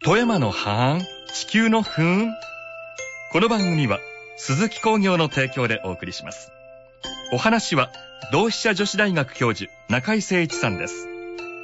富山のハーン、地球のふーん。この番組は鈴木工業の提供でお送りします。お話は同志社女子大学教授中井誠一さんです。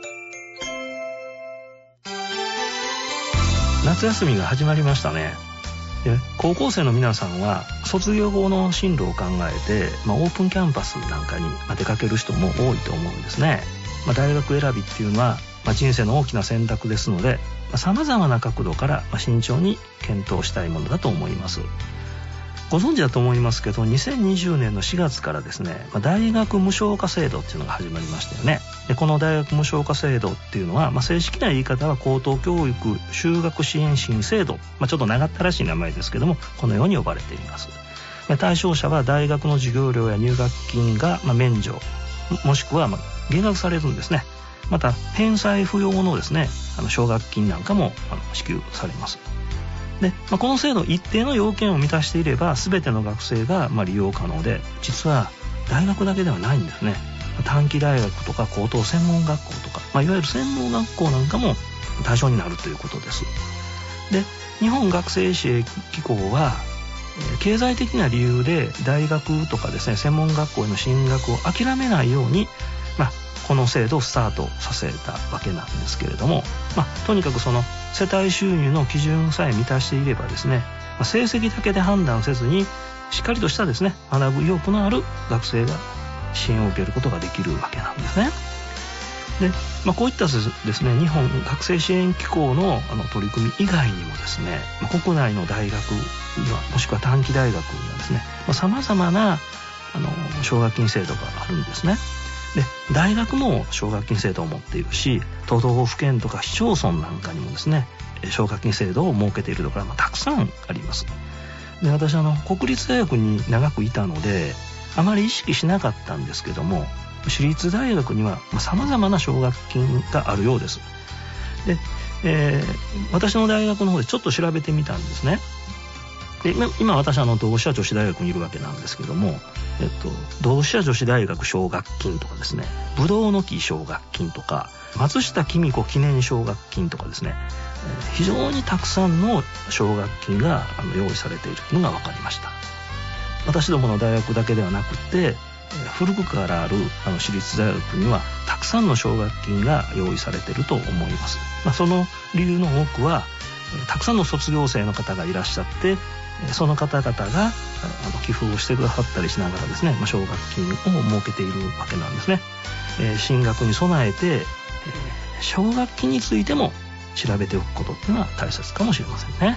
夏休みが始まりましたね。で、高校生の皆さんは卒業後の進路を考えて、オープンキャンパスなんかに出かける人も多いと思うんですね。大学選びっていうのは、人生の大きな選択ですので、様々な角度から慎重に検討したいものだと思います。ご存知だと思いますけど、2020年の4月からですね、大学無償化制度っていうのが始まりましたよね。で、この大学無償化制度っていうのは、正式な言い方は高等教育修学支援新制度、ちょっと長ったらしい名前ですけども、このように呼ばれています。対象者は大学の授業料や入学金が免除、もしくは減額されるんですね。また返済不要のですね、奨学金なんかも支給されます。で、この制度一定の要件を満たしていれば全ての学生が利用可能で、実は大学だけではないんですね。短期大学とか高等専門学校とか、いわゆる専門学校なんかも対象になるということです。で、日本学生支援機構は経済的な理由で大学とかですね、専門学校への進学を諦めないように、この制度をスタートさせたわけなんですけれども、とにかくその世帯収入の基準さえ満たしていればですね、成績だけで判断せずにしっかりとしたですね、学ぶ意欲のある学生が支援を受けることができるわけなんですね。で、こういったですね、日本学生支援機構の取り組み以外にもですね、国内の大学にはもしくは短期大学にはですね、様々な奨学金制度があるんですね。で、大学も奨学金制度を持っているし、都道府県とか市町村なんかにもですね、奨学金制度を設けているところがたくさんあります。で、私国立大学に長くいたのであまり意識しなかったんですけども、私立大学には様々な奨学金があるようです。で、私の大学の方でちょっと調べてみたんですね。で、今私同志社女子大学にいるわけなんですけども、同志社女子大学奨学金とかですね、ぶどうの木奨学金とか、松下公子記念奨学金とかですね、非常にたくさんの奨学金が用意されているのが分かりました。私どもの大学だけではなくて、古くからある私立大学にはたくさんの奨学金が用意されていると思います。その理由の多くは、たくさんの卒業生の方がいらっしゃって、その方々が寄付をしてくださったりしながらですね、奨学金を設けているわけなんですね。進学に備えて、奨学金についても調べておくことっていうのは大切かもしれませんね。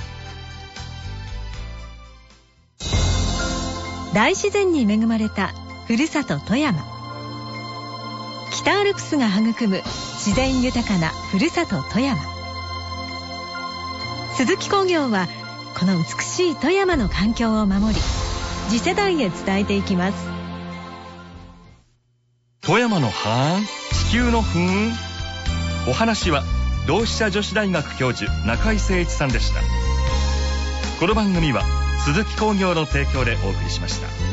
大自然に恵まれたふるさと富山。北アルプスが育む自然豊かなふるさと富山。鈴木工業はこの美しい富山の環境を守り、次世代へ伝えていきます。 富山のハーン、地球のふーん。お話は同志社女子大学教授中井誠一さんでした。この番組は鈴木工業の提供でお送りしました。